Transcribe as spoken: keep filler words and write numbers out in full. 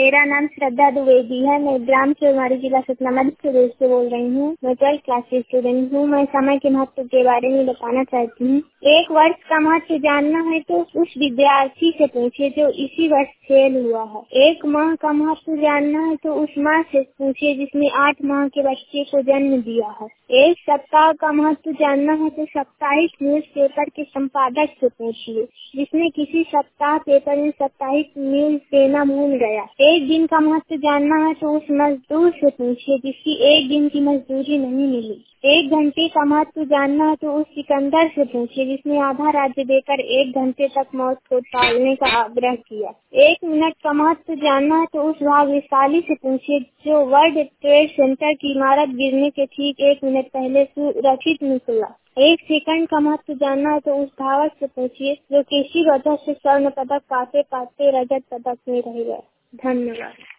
मेरा नाम श्रद्धा द्विवेदी है। मैं ग्राम चौमारी जिला सतना मध्य प्रदेश से बोल रही हूँ। मैं ट्वेल्थ क्लास की स्टूडेंट हूँ। मैं समय के महत्व के बारे में बताना चाहती हूँ। एक वर्ष का महत्व जानना है तो उस विद्यार्थी से पूछिए जो इसी वर्ष फेल हुआ है। एक माह का महत्व जानना है तो उस माँ से पूछिए जिसने आठ माह के बच्चे को जन्म दिया है। एक सप्ताह का महत्व जानना है तो साप्ताहिक न्यूज पेपर के संपादक से पूछिए जिसने किसी सप्ताह पेपर में साप्ताहिक न्यूज देना भूल गया। एक दिन का महत्व जानना है तो उस मजदूर से पूछिए जिसकी एक दिन की मजदूरी नहीं मिली। एक घंटे का महत्व जानना है तो उस सिकंदर से पूछिए जिसने आधा राज्य देकर एक घंटे तक मौत को टालने का आग्रह किया। एक मिनट का महत्व जानना है तो उस भाग्यशाली से पूछिए जो वर्ल्ड ट्रेड सेंटर की इमारत गिरने के ठीक एक मिनट पहले सुरक्षित निकला। एक सेकंड का महत्व जानना है तो उस धावक से पूछिए जो किसी वजह से स्वर्ण पदक पाते पाते रजत पदक में रह गए। धन्यवाद।